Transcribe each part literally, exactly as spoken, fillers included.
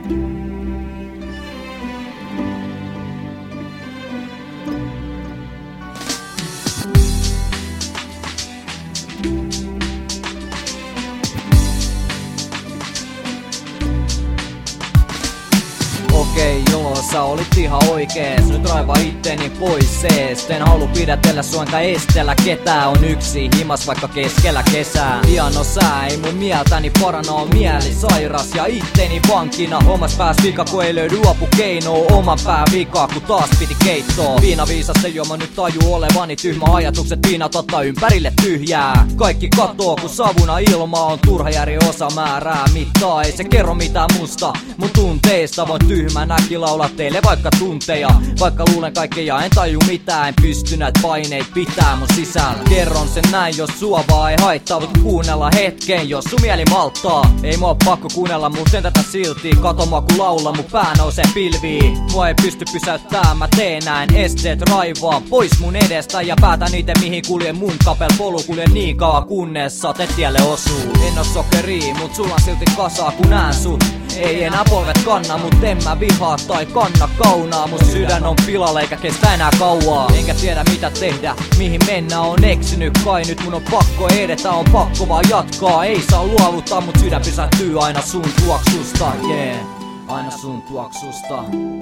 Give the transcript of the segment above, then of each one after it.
Okei, joo, sä olit ihan oikees. Nyt raiva itteni pois seest. En halua pidätellä sua enkä estellä ketään. On yksi himas vaikka keskellä kesää. Hieno sää, ei mun mieltäni paranoo mieli sairas ja itteni vankina. Omas pääs vika kun ei löydy apukeinoa. Oman pää vikaa kun taas piti keittoo. Viina viisas se juoma nyt taju olevani tyhmä. Ajatukset viinat ottaa ympärille tyhjää. Kaikki katoo kun savuna ilma on turha järjen osa määrää mittaa. Ei se kerro mitään musta mun tunteista. Voin tyhmänäkin laulaa teille vaikka tunteja. Vaikka luulen kaikkea en taju mitään. En pysty näitä paineita pitää mun sisällä. Kerron sen näin jos sua vaan ei haittaa. Voit kuunnella hetken jos sun mieli malttaa. Ei mua pakko kuunnella mut en tätä silti. Kato mua kun laula mun pää nousee pilviin. Mua ei pysty pysäyttämään mä teen näin. Esteet raivaa pois mun edestä. Ja päätän ite mihin kuljen mun kapel polu. Kuljen niin kauan kunnes sate tielle osuu. En oo sokeri mut sulla on silti kasaa kun näen sut. Ei enää polvet kanna, mut en mä vihaa tai kanna kaunaa. Mut sydän on pilalla eikä kestä enää kauaa. Enkä tiedä mitä tehdä, mihin mennä on eksynyt kai. Nyt mun on pakko edetä, on pakko vaan jatkaa. Ei saa luovuttaa, mut sydän pysähtyy aina sun tuoksusta. Yeah, aina sun tuoksusta.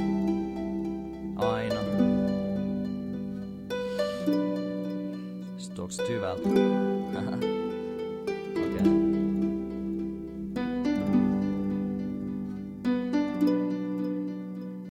Aina. Se tuoksut hyvältä.